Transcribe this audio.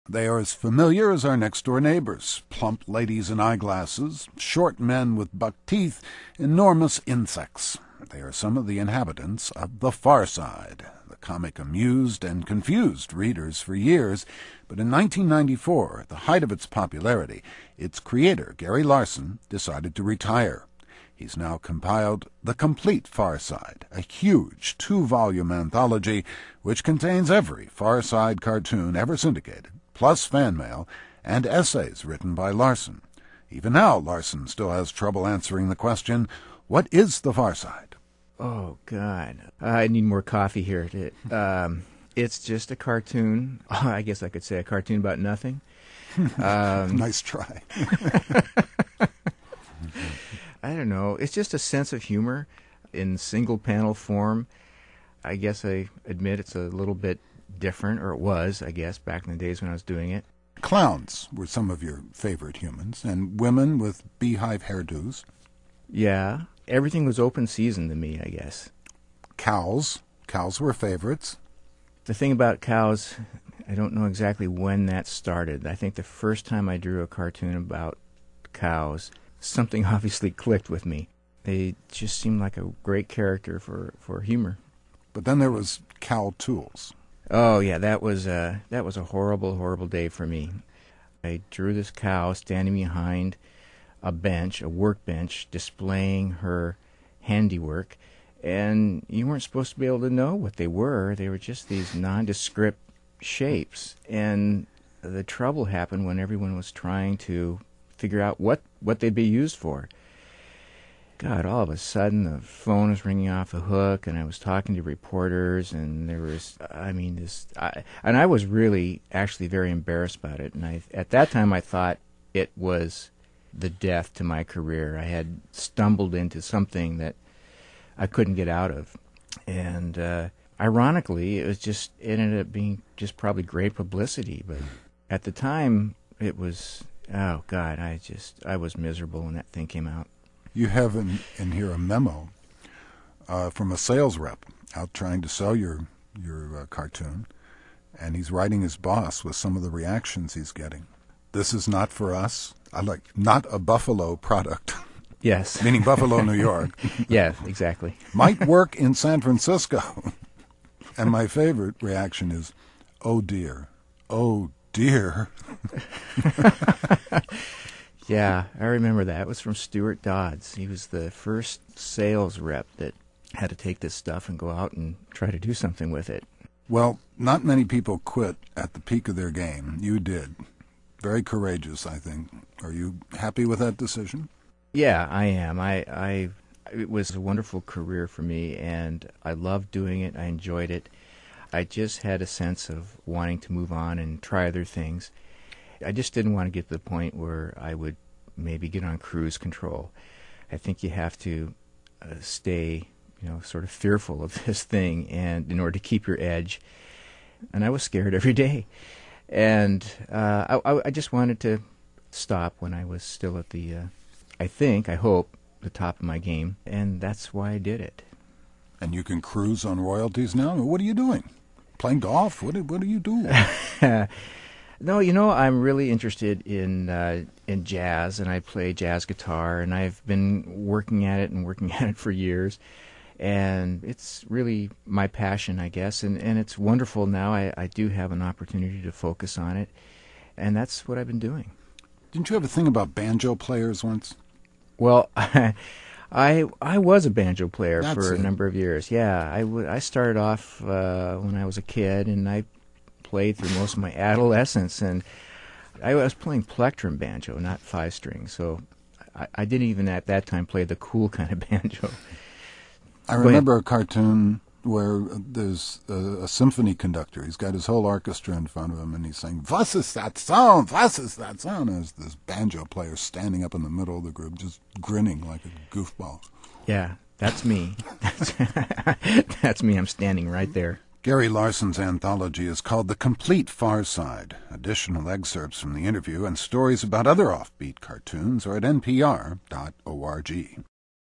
They are as familiar as our next-door neighbors, plump ladies in eyeglasses, short men with buck teeth, enormous insects. They are some of the inhabitants of The Far Side. The comic amused and confused readers for years, but in 1994, at the height of its popularity, its creator, Gary Larson, decided to retire. He's now compiled The Complete Far Side, a huge 2-volume anthology which contains every Far Side cartoon ever syndicated, plus fan mail, and essays written by Larson. Even now, Larson still has trouble answering the question, what is The Far Side? Oh, God. I need more coffee here. It's just a cartoon. I guess I could say a cartoon about nothing. Nice try. I don't know. It's just a sense of humor in single-panel form. I guess I admit it's a little bit different, or it was, I guess, back in the days when I was doing it. Clowns were some of your favorite humans, and women with beehive hairdos. Yeah. Everything was open season to me, I guess. Cows. Cows were favorites. The thing about cows, I don't know exactly when that started. I think the first time I drew a cartoon about cows, something obviously clicked with me. They just seemed like a great character for humor. But then there was Cow Tools. Oh, yeah, that was a horrible, horrible day for me. I drew this cow standing behind a bench, a workbench, displaying her handiwork, and you weren't supposed to be able to know what they were. They were just these nondescript shapes, and the trouble happened when everyone was trying to figure out what they'd be used for. God, all of a sudden the phone was ringing off the hook, and I was talking to reporters, and there was, and I was really actually very embarrassed about it. And at that time I thought it was the death to my career. I had stumbled into something that I couldn't get out of. And ironically, it ended up being just probably great publicity. But at the time, it was, oh God, I was miserable when that thing came out. You have in here a memo from a sales rep out trying to sell your cartoon, and he's writing his boss with some of the reactions he's getting. This is not for us. I like not a Buffalo product. Yes. Meaning Buffalo, New York. Yeah, exactly. Might work in San Francisco. And my favorite reaction is, oh dear. Oh dear. Yeah, I remember that. It was from Stuart Dodds. He was the first sales rep that had to take this stuff and go out and try to do something with it. Well, not many people quit at the peak of their game. You did. Very courageous, I think. Are you happy with that decision? Yeah, I am. It was a wonderful career for me, and I loved doing it. I enjoyed it. I just had a sense of wanting to move on and try other things. I just didn't want to get to the point where I would maybe get on cruise control. I think you have to stay, sort of fearful of this thing, and in order to keep your edge. And I was scared every day. And I just wanted to stop when I was still at the, I hope, the top of my game. And that's why I did it. And you can cruise on royalties now? What are you doing? Playing golf? What do you do? No, I'm really interested in jazz, and I play jazz guitar, and I've been working at it for years. And it's really my passion, I guess, and it's wonderful now. I do have an opportunity to focus on it, and that's what I've been doing. Didn't you have a thing about banjo players once? Well, I was a banjo player That's for a it. number of years. Yeah, I started off when I was a kid, and I played through most of my adolescence, and I was playing plectrum banjo, not 5-string, so I didn't even at that time play the cool kind of banjo. I remember a cartoon where there's a symphony conductor. He's got his whole orchestra in front of him, and he's saying, "Was ist that sound? Was ist that sound?" And there's this banjo player standing up in the middle of the group, just grinning like a goofball. Yeah, that's me. That's me. I'm standing right there. Gary Larson's anthology is called The Complete Far Side. Additional excerpts from the interview and stories about other offbeat cartoons are at npr.org.